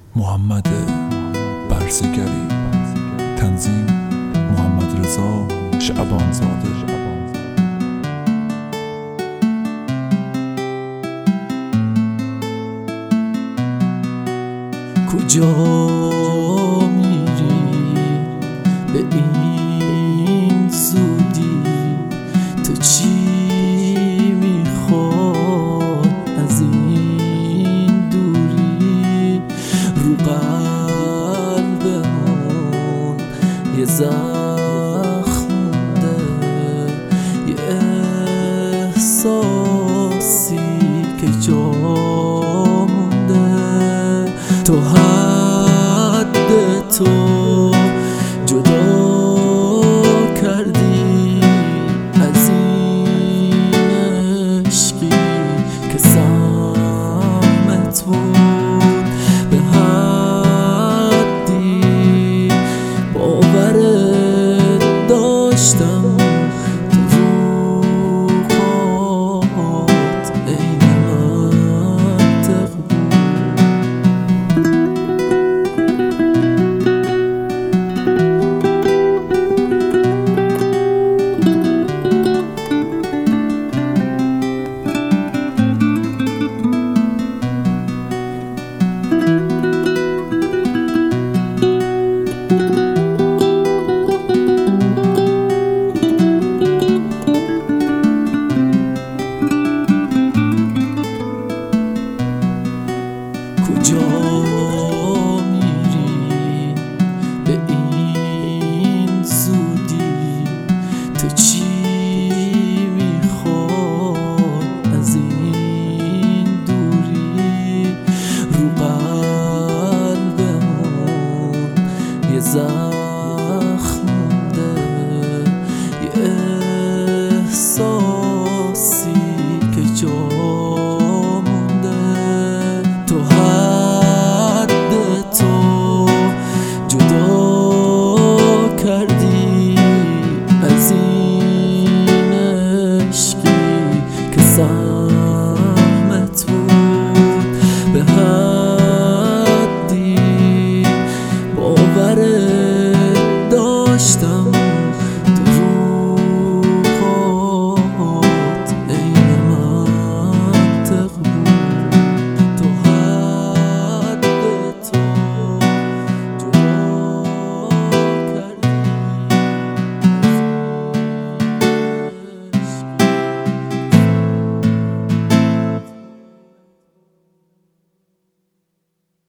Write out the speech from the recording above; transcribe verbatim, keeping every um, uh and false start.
محمد برزگری، تنظیم محمد رضا شعبانزاده. کجا میری به این زودی؟ تو چی میخواد از این دوری؟ رو قلبمون یه زخم مونده، یه احساسی که جا مونده. تو حد تو جدا کردی از این عشقی که سهمت بود، به حدی باورت داشتم تو روحات عین منطق بود. کجا